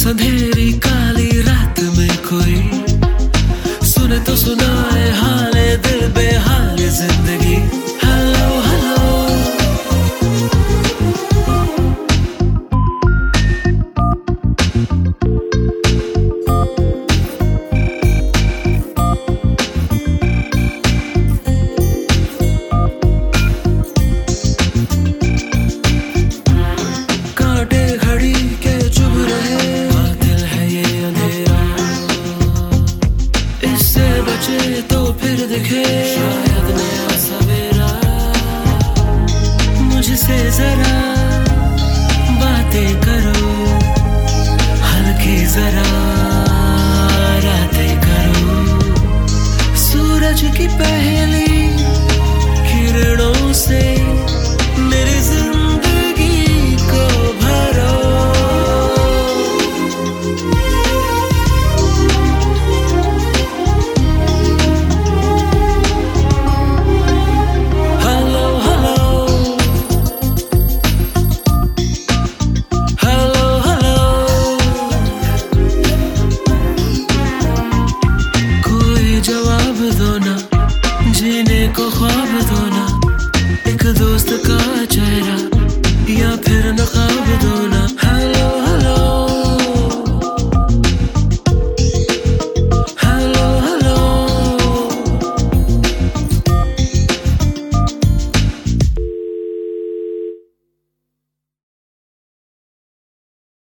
अंधेरी काली रात में कोई सुने तो सुनाए हाले दिल बेहाल जिंदगी। हेलो हेलो कांटे घड़ी के चुभ रहे दिल है ये अंधेरा, इससे बचे तो फिर दिखे शायद नया सवेरा। मुझसे जरा बातें करो, हल्की जरा रातें करो। सूरज की पहली किरणों से मेरी जिंदगी को भरो। हेलो हेलो हेलो हेलो कोई जवाब दो ना, जीने को ख्वाब दो ना, एक दोस्त का चेहरा या फिर नकाब दो ना।